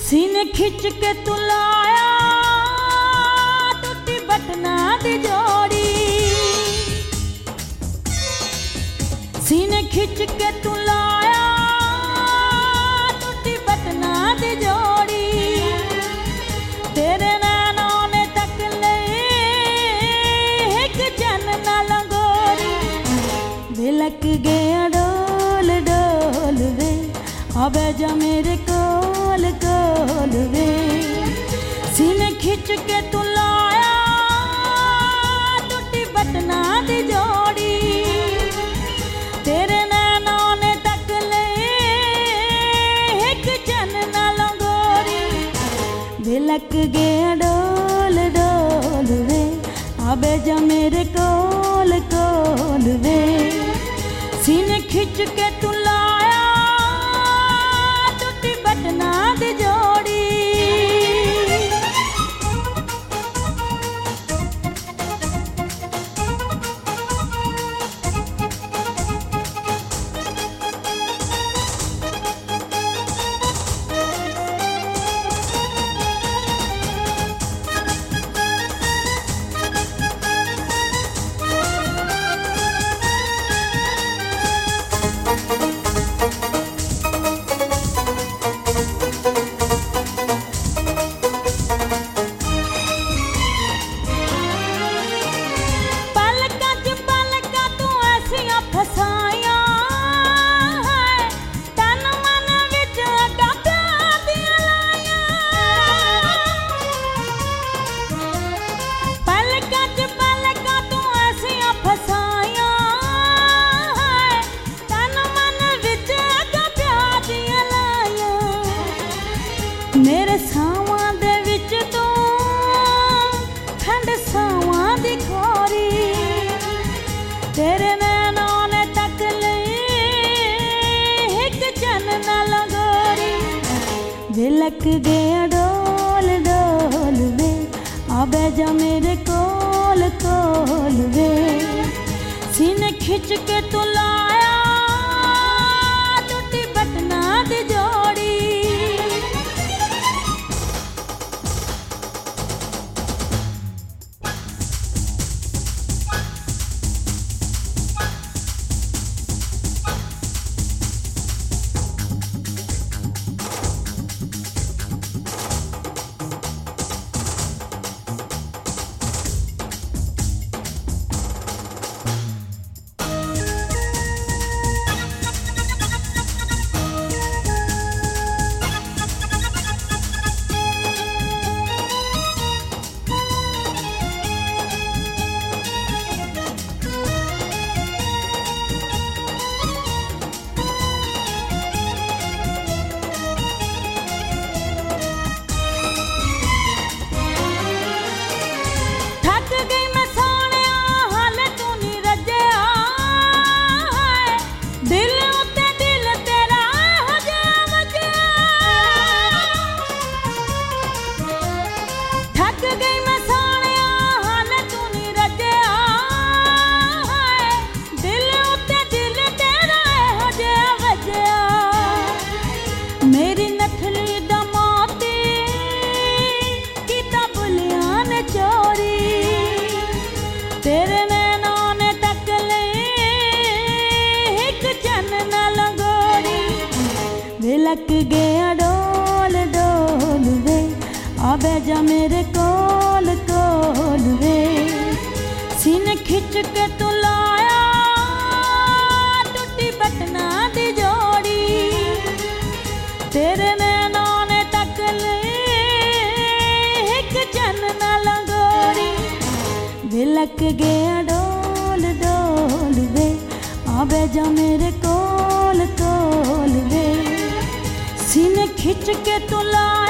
सीने खिंच के तू लाया टूटी बटना दी जोड़ी। सीने खिंच के तू लाया टूटी बटना दी जोड़ी। तेरे नैनों ने तक ले एक जन ना लंगोरी। बिलक गया डोल डोल वे अबे जा मेरे कोल कोल वे। सीने खिंच के तू लाया टूटी बटना दी जोड़ी। तेरे नैनों ने तक ले एक जन ना लंगोरी। बिलक गया डोल डोल वे अबे जा मेरे कोल कोल वे। सीने खिंच के तू लाया टूटी बटना दी जोड़ी। मेरे सावां दे विच तू ठंड सावां दी खोरी। तेरे नैनों ने तक ले एक जन ना लंगोरी। बिलक गया डोल डोल वे अबे जा मेरे कोल कोल वे। सीने खिंच के तू लाया टूटी बटना दी जोड़ी। मेरी नथली दा मोती कीता बुलियां ने चोरी। तेरे नैनों ने तक ले एक जन ना लंगोरी। बिलक गया डोल डोल वे अबे जा मेरे कोल कोल वे। सीने खिंच के तू लाया टूटी बटना दी जोड़ी। तेरे नैनों ने तक ले एक जन ना लंगोरी। बिलक गया डोल डोल वे अबे जा मेरे कोल कोल वे। सीने खिंच के तू लाया